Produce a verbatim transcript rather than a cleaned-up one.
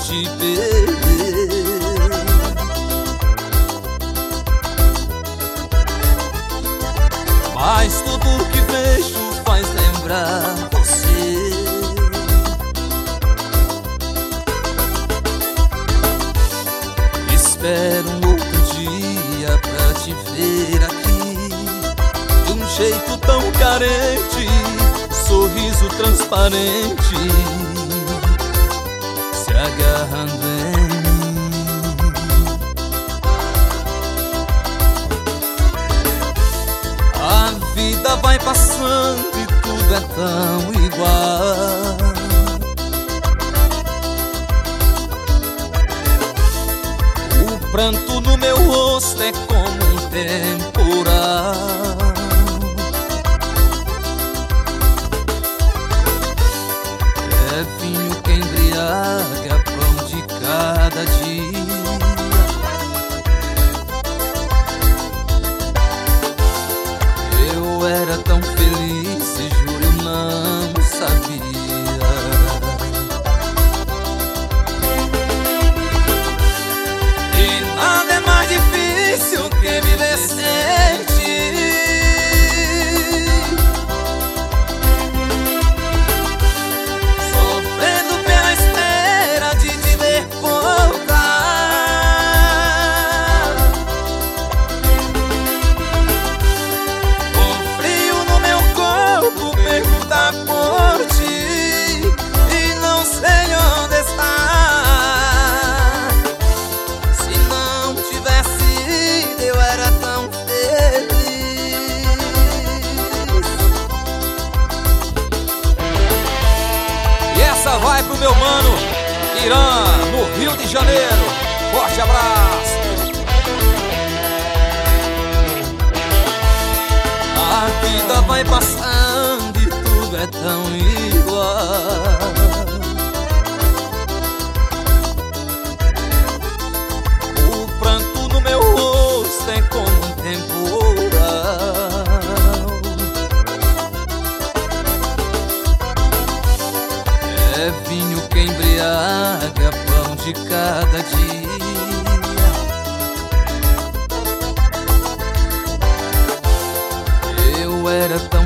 te perder. Mas tudo que vejo faz lembrar você. Espero um outro dia pra te ver aqui, de um jeito tão carente, sorriso transparente, se agarrando em mim. A vida vai passando e tudo é tão igual. O pranto no meu rosto é como um temporal. É vinho que embriaga, pão de cada dia. Eu era tão feliz e juro eu não sabia. E nada é mais difícil que me ver sentir, sofrendo pela espera de te ver voltar. Com frio no meu corpo, perguntar por ti e não sei onde está. Se não tivesse ido, eu era tão feliz. E essa vai pro meu mano Irã, no Rio de Janeiro. Forte abraço. A vida vai passando e tudo é tão igual. O pranto no meu rosto é como um temporal. É vinho que embriaga, pão de cada dia. Eu era tão